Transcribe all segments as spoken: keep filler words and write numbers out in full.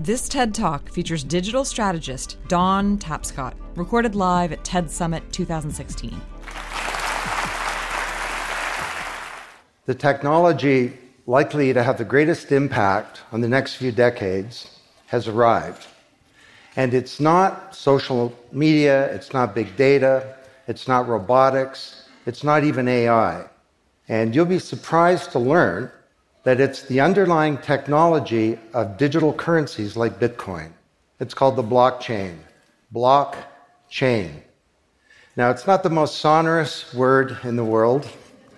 This TED Talk features digital strategist Dawn Tapscott, recorded live at TED Summit twenty sixteen. The technology likely to have the greatest impact on the next few decades has arrived. And it's not social media, it's not big data, it's not robotics, it's not even A I. And you'll be surprised to learn that it's the underlying technology of digital currencies like Bitcoin. It's called the blockchain. Blockchain. Now, it's not the most sonorous word in the world,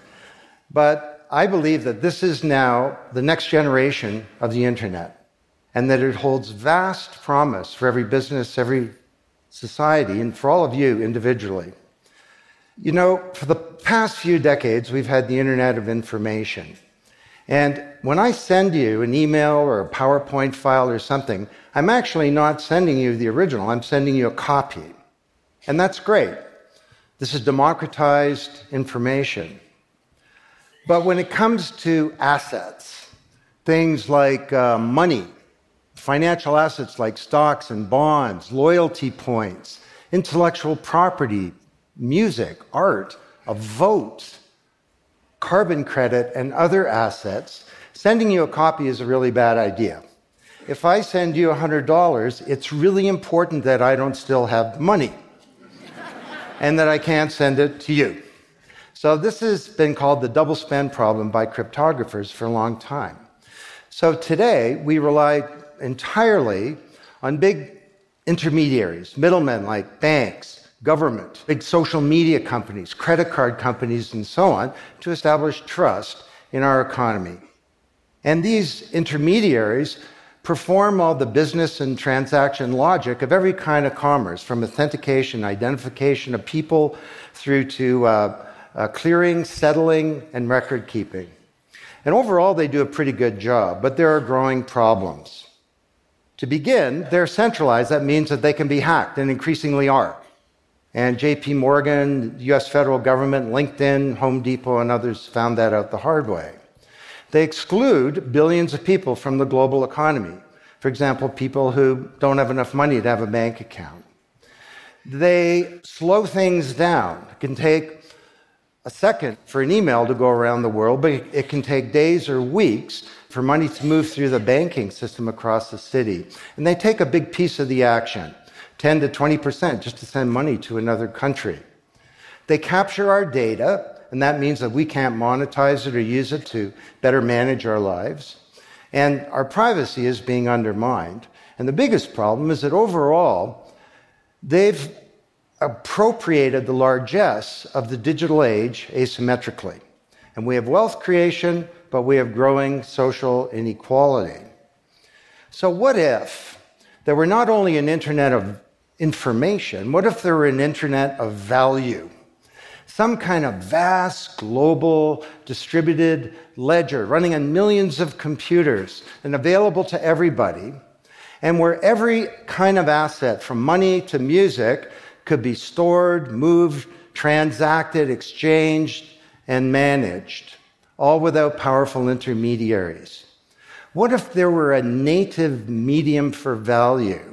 but I believe that this is now the next generation of the internet, and that it holds vast promise for every business, every society, and for all of you individually. You know, for the past few decades, we've had the Internet of Information. And when I send you an email or a PowerPoint file or something, I'm actually not sending you the original, I'm sending you a copy. And that's great. This is democratized information. But when it comes to assets, things like uh, money, financial assets like stocks and bonds, loyalty points, intellectual property, music, art, a vote, carbon credit, and other assets, sending you a copy is a really bad idea. If I send you one hundred dollars, it's really important that I don't still have money and that I can't send it to you. So this has been called the double spend problem by cryptographers for a long time. So today, we rely entirely on big intermediaries, middlemen like banks, government, big social media companies, credit card companies, and so on, to establish trust in our economy. And these intermediaries perform all the business and transaction logic of every kind of commerce, from authentication, identification of people, through to uh, uh, clearing, settling, and record keeping. And overall, they do a pretty good job, but there are growing problems. To begin, they're centralized. That means that they can be hacked, and increasingly are. And J P Morgan, the U S federal government, LinkedIn, Home Depot, and others found that out the hard way. They exclude billions of people from the global economy. For example, people who don't have enough money to have a bank account. They slow things down. It can take a second for an email to go around the world, but it can take days or weeks for money to move through the banking system across the city. And they take a big piece of the action. ten to twenty percent just to send money to another country. They capture our data, and that means that we can't monetize it or use it to better manage our lives. And our privacy is being undermined. And the biggest problem is that overall, they've appropriated the largesse of the digital age asymmetrically. And we have wealth creation, but we have growing social inequality. So what if there were not only an internet of information, what if there were an internet of value? Some kind of vast, global, distributed ledger running on millions of computers and available to everybody, and where every kind of asset, from money to music, could be stored, moved, transacted, exchanged, and managed, all without powerful intermediaries. What if there were a native medium for value?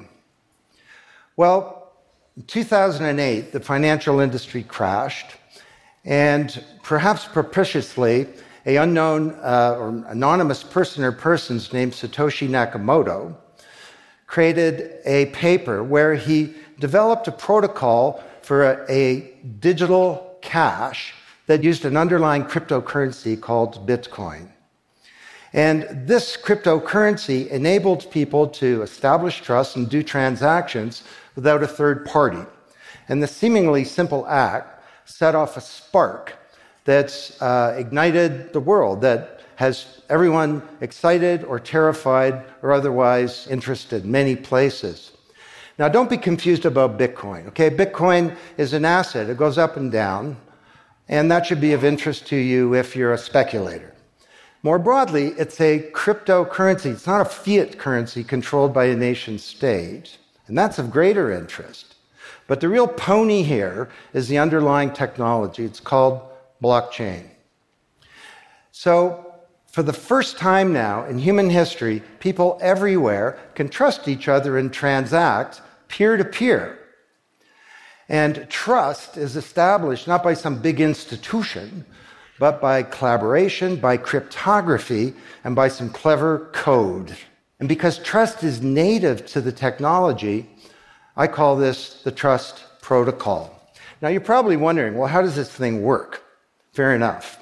Well, in two thousand eight, the financial industry crashed, and perhaps propitiously, an unknown uh, or anonymous person or persons named Satoshi Nakamoto created a paper where he developed a protocol for a, a digital cash that used an underlying cryptocurrency called Bitcoin. And this cryptocurrency enabled people to establish trust and do transactions without a third party. And the seemingly simple act set off a spark that's uh, ignited the world, that has everyone excited or terrified or otherwise interested in many places. Now, don't be confused about Bitcoin, okay? Bitcoin is an asset. It goes up and down, and that should be of interest to you if you're a speculator. More broadly, it's a cryptocurrency. It's not a fiat currency controlled by a nation state. And that's of greater interest. But the real pony here is the underlying technology. It's called blockchain. So For the first time now in human history, people everywhere can trust each other and transact peer-to-peer. And trust is established not by some big institution, but by collaboration, by cryptography, and by some clever code. And because trust is native to the technology, I call this the trust protocol. Now, you're probably wondering, well, how does this thing work? Fair enough.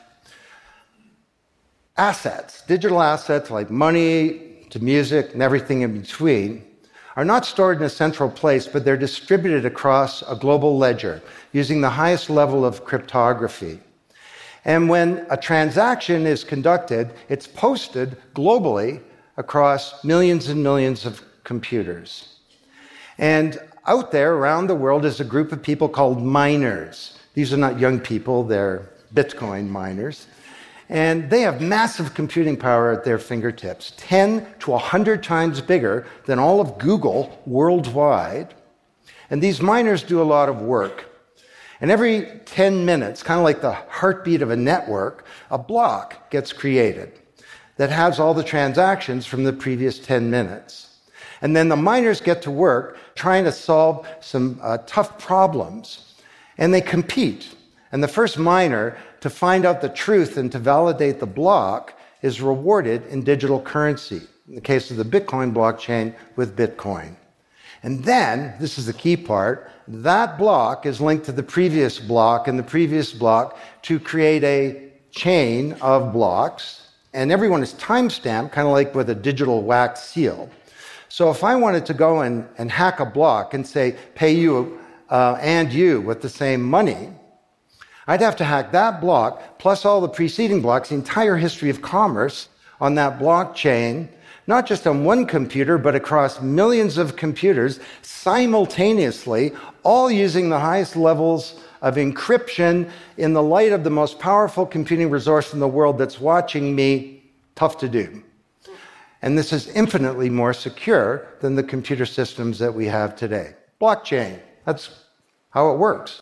Assets, digital assets like money to music and everything in between, are not stored in a central place, but they're distributed across a global ledger using the highest level of cryptography. And when a transaction is conducted, it's posted globally across millions and millions of computers. And out there around the world is a group of people called miners. These are not young people, they're Bitcoin miners. And they have massive computing power at their fingertips, ten to one hundred times bigger than all of Google worldwide. And these miners do a lot of work. And every ten minutes, kind of like the heartbeat of a network, a block gets created that has all the transactions from the previous ten minutes. And then the miners get to work trying to solve some uh, tough problems. And they compete. And the first miner to find out the truth and to validate the block is rewarded in digital currency. In the case of the Bitcoin blockchain, with Bitcoin. And then, this is the key part, that block is linked to the previous block and the previous block to create a chain of blocks. And everyone is time-stamped, kind of like with a digital wax seal. So if I wanted to go and, and hack a block and say, pay you uh, and you with the same money, I'd have to hack that block, plus all the preceding blocks, the entire history of commerce on that blockchain, not just on one computer, but across millions of computers simultaneously, all using the highest levels of encryption in the light of the most powerful computing resource in the world that's watching me. Tough to do. And this is infinitely more secure than the computer systems that we have today. Blockchain, that's how it works.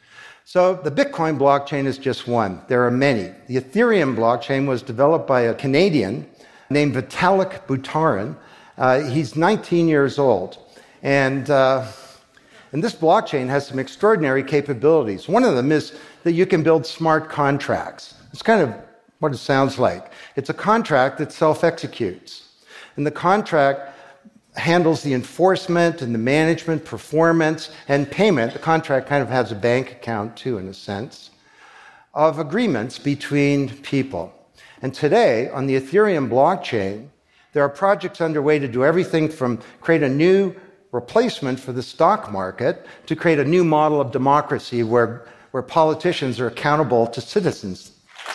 So the Bitcoin blockchain is just one. There are many. The Ethereum blockchain was developed by a Canadian named Vitalik Buterin. Uh, he's nineteen years old. And, uh, and this blockchain has some extraordinary capabilities. One of them is that you can build smart contracts. It's kind of what it sounds like. It's a contract that self-executes. And the contract handles the enforcement and the management, performance, and payment. The contract kind of has a bank account, too, in a sense, of agreements between people. And today, on the Ethereum blockchain, there are projects underway to do everything from create a new replacement for the stock market to create a new model of democracy where, where politicians are accountable to citizens.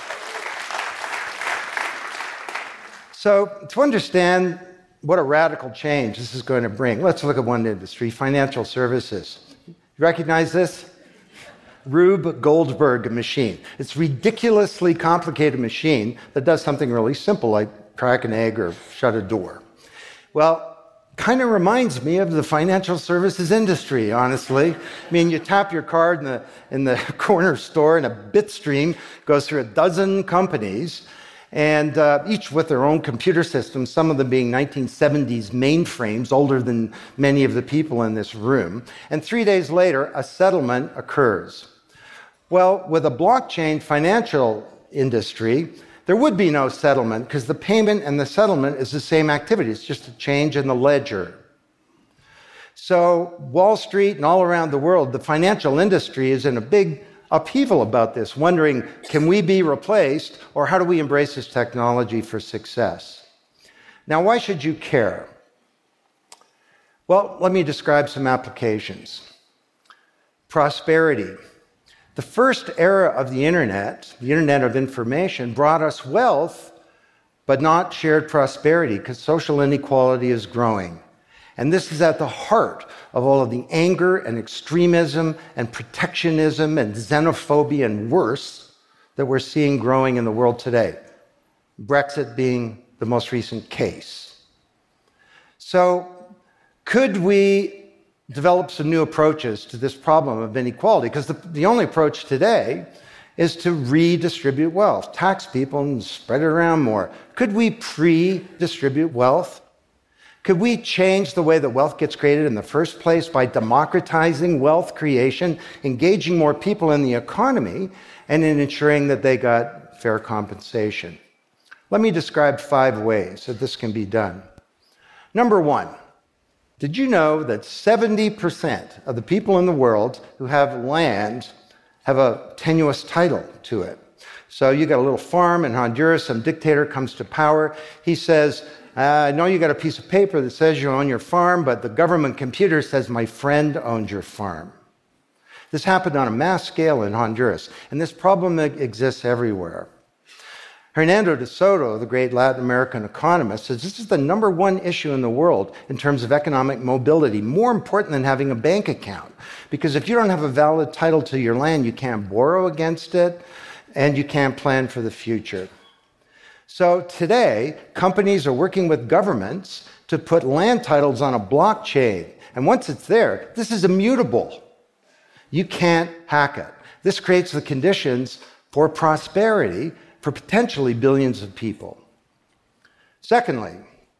So, to understand what a radical change this is going to bring, let's look at one industry, financial services. You recognize this? Rube Goldberg machine. It's a ridiculously complicated machine that does something really simple, like crack an egg or shut a door. Well, kind of reminds me of the financial services industry, honestly. I mean, you tap your card in the, in the corner store and a bit stream goes through a dozen companies, and uh, each with their own computer systems, some of them being nineteen seventies mainframes, older than many of the people in this room. And three days later, a settlement occurs. Well, with a blockchain financial industry, there would be no settlement because the payment and the settlement is the same activity. It's just a change in the ledger. So Wall Street and all around the world, the financial industry is in a big upheaval about this, wondering, can we be replaced, or how do we embrace this technology for success? Now, why should you care? Well, let me describe some applications. Prosperity. The first era of the internet, the internet of information, brought us wealth, but not shared prosperity, because social inequality is growing. And this is at the heart of all of the anger and extremism and protectionism and xenophobia and worse that we're seeing growing in the world today. Brexit being the most recent case. So, could we develop some new approaches to this problem of inequality? Because the, the only approach today is to redistribute wealth, tax people and spread it around more. Could we pre-distribute wealth? Could we change the way that wealth gets created in the first place by democratizing wealth creation, engaging more people in the economy, and in ensuring that they got fair compensation? Let me describe five ways that this can be done. Number one, did you know that seventy percent of the people in the world who have land have a tenuous title to it? So you got a little farm in Honduras, some dictator comes to power. He says, I know you got a piece of paper that says you own your farm, but the government computer says my friend owns your farm. This happened on a mass scale in Honduras, and this problem exists everywhere. Hernando de Soto, the great Latin American economist, says this is the number one issue in the world in terms of economic mobility, more important than having a bank account. Because if you don't have a valid title to your land, you can't borrow against it, and you can't plan for the future. So today, companies are working with governments to put land titles on a blockchain. And once it's there, this is immutable. You can't hack it. This creates the conditions for prosperity for potentially billions of people. Secondly,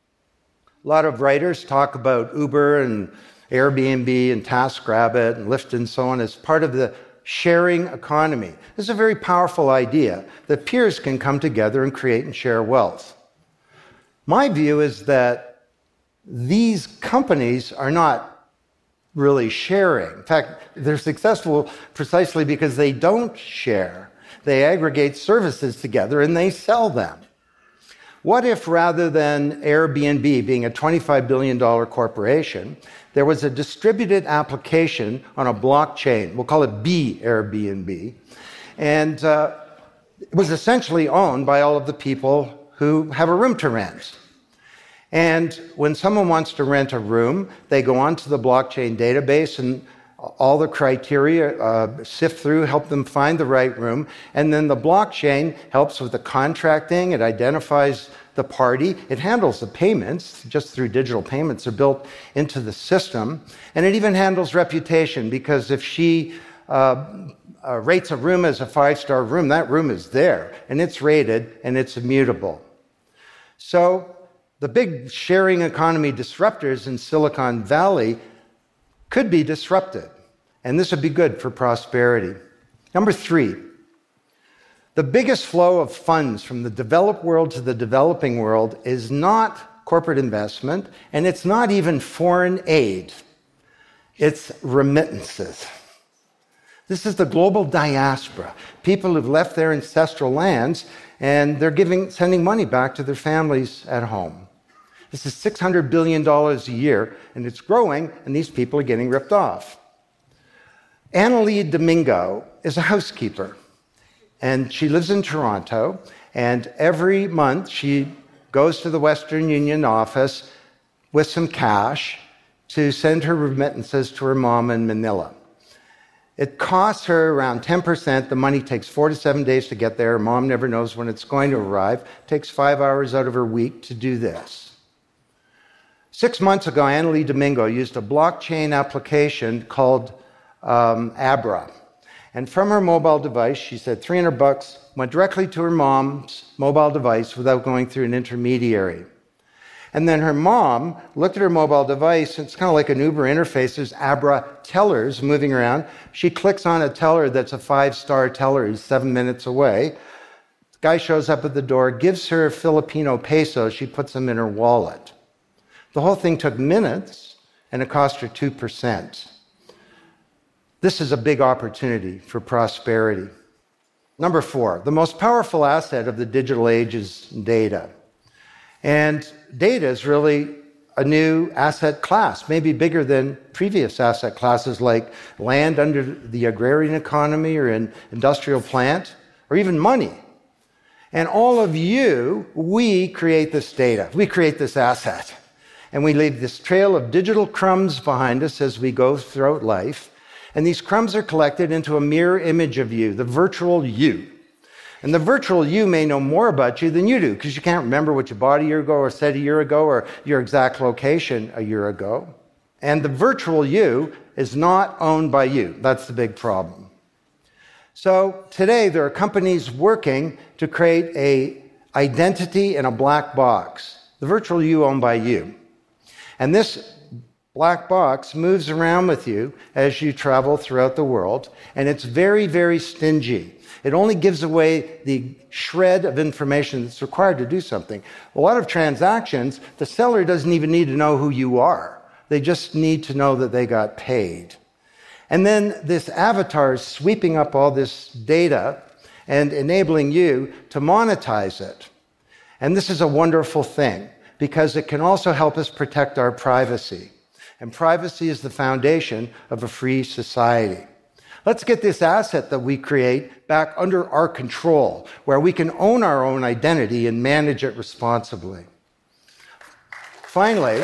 a lot of writers talk about Uber and Airbnb and TaskRabbit and Lyft and so on as part of the sharing economy. This is a very powerful idea that peers can come together and create and share wealth. My view is that these companies are not really sharing. In fact, they're successful precisely because they don't share. They aggregate services together and they sell them. What if rather than Airbnb being a twenty-five billion dollars corporation, there was a distributed application on a blockchain? We'll call it B Airbnb. And uh, it was essentially owned by all of the people who have a room to rent. And when someone wants to rent a room, they go onto the blockchain database and all the criteria uh, sift through, help them find the right room. And then the blockchain helps with the contracting. It identifies the party. It handles the payments, just through digital payments are built into the system. And it even handles reputation, because if she uh, uh, rates a room as a five-star room, that room is there, and it's rated, and it's immutable. So the big sharing economy disruptors in Silicon Valley could be disrupted, and this would be good for prosperity. Number three, the biggest flow of funds from the developed world to the developing world is not corporate investment, and it's not even foreign aid. It's remittances. This is the global diaspora, people who've left their ancestral lands, and they're giving, sending money back to their families at home. This is six hundred billion dollars a year, and it's growing, and these people are getting ripped off. Annalie Domingo is a housekeeper, and she lives in Toronto, and every month she goes to the Western Union office with some cash to send her remittances to her mom in Manila. It costs her around ten percent. The money takes four to seven days to get there. Her mom never knows when it's going to arrive. It takes five hours out of her week to do this. Six months ago, Annalie Domingo used a blockchain application called um, Abra. And from her mobile device, she said three hundred bucks went directly to her mom's mobile device without going through an intermediary. And then her mom looked at her mobile device, and it's kind of like an Uber interface. There's Abra tellers moving around. She clicks on a teller that's a five-star teller who's seven minutes away. The guy shows up at the door, gives her Filipino pesos. She puts them in her wallet. The whole thing took minutes, and it cost her two percent. This is a big opportunity for prosperity. Number four, the most powerful asset of the digital age is data. And data is really a new asset class, maybe bigger than previous asset classes like land under the agrarian economy or an industrial plant, or even money. And all of you, we create this data. We create this asset. And we leave this trail of digital crumbs behind us as we go throughout life. And these crumbs are collected into a mirror image of you, the virtual you. And the virtual you may know more about you than you do, because you can't remember what you bought a year ago or said a year ago or your exact location a year ago. And the virtual you is not owned by you. That's the big problem. So today there are companies working to create a identity in a black box, the virtual you owned by you. And this black box moves around with you as you travel throughout the world, and it's very, very stingy. It only gives away the shred of information that's required to do something. A lot of transactions, the seller doesn't even need to know who you are. They just need to know that they got paid. And then this avatar is sweeping up all this data and enabling you to monetize it. And this is a wonderful thing because it can also help us protect our privacy. And privacy is the foundation of a free society. Let's get this asset that we create back under our control, where we can own our own identity and manage it responsibly. Finally,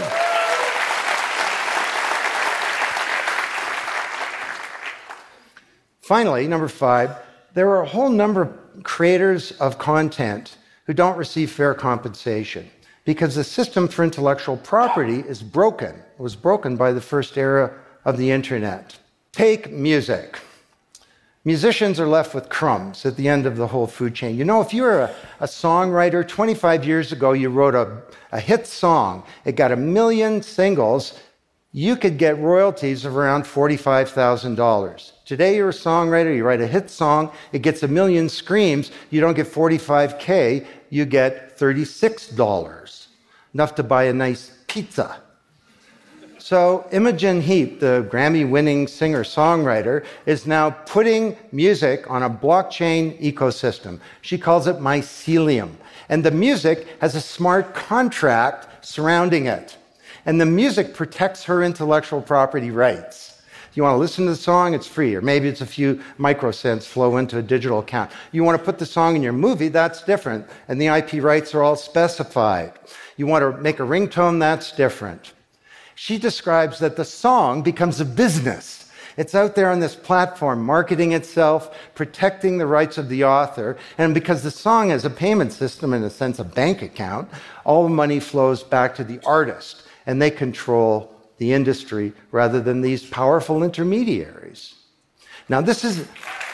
finally, number five, there are a whole number of creators of content who don't receive fair compensation because the system for intellectual property is broken. It was broken by the first era of the internet. Take music. Musicians are left with crumbs at the end of the whole food chain. You know, if you're a, a songwriter, twenty-five years ago you wrote a, a hit song, it got a million singles, you could get royalties of around forty-five thousand dollars. Today you're a songwriter, you write a hit song, it gets a million streams, you don't get forty-five K, you get thirty-six dollars, enough to buy a nice pizza. So Imogen Heap, the Grammy-winning singer-songwriter, is now putting music on a blockchain ecosystem. She calls it mycelium. And the music has a smart contract surrounding it. And the music protects her intellectual property rights. You want to listen to the song, it's free, or maybe it's a few microcents flow into a digital account. You want to put the song in your movie, that's different, and the I P rights are all specified. You want to make a ringtone, that's different. She describes that the song becomes a business. It's out there on this platform, marketing itself, protecting the rights of the author, and because the song has a payment system, in a sense, a bank account, all the money flows back to the artist, and they control the industry rather than these powerful intermediaries. Now, this is...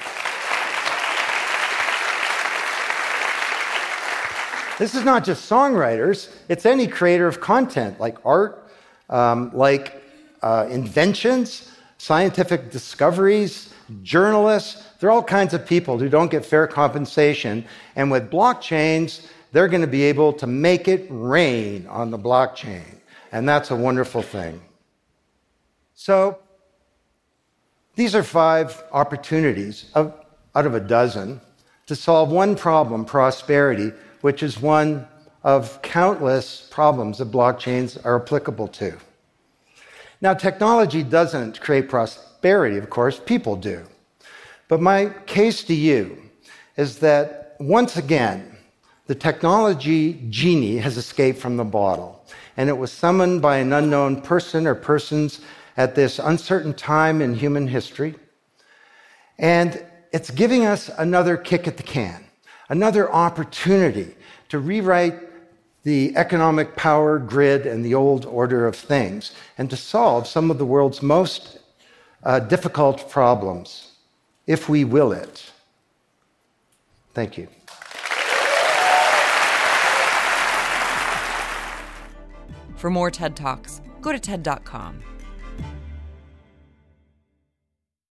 This is not just songwriters, it's any creator of content, like art, um, like uh, inventions, scientific discoveries, journalists. There are all kinds of people who don't get fair compensation, and with blockchains, they're going to be able to make it rain on the blockchain, and that's a wonderful thing. So, these are five opportunities of, out of a dozen to solve one problem, prosperity, which is one of countless problems that blockchains are applicable to. Now, technology doesn't create prosperity, of course, people do. But my case to you is that, once again, the technology genie has escaped from the bottle, and it was summoned by an unknown person or persons at this uncertain time in human history, and it's giving us another kick at the can. Another opportunity to rewrite the economic power grid and the old order of things, and to solve some of the world's most uh, difficult problems, if we will it. Thank you. For more TED Talks, go to TED dot com.